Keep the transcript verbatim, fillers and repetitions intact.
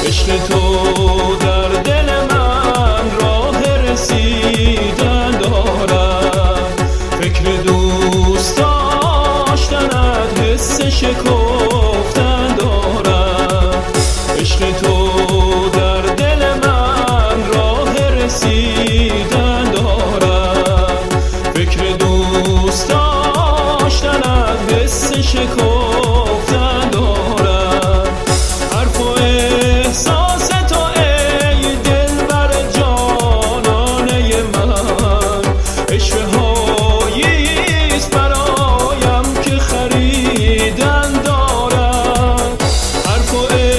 عشق تو در دل من راه رسیدن دارد، فکر دوست داشتنت حس شکفتن دارد. عشق تو در دل من راه رسیدن دارد، فکر دوست داشتنت حس شکفتن دارد. حرف و احساس تو ای دلبر جانانه من، عشوه‌هاییست برایم که خریدن دارد. حرف و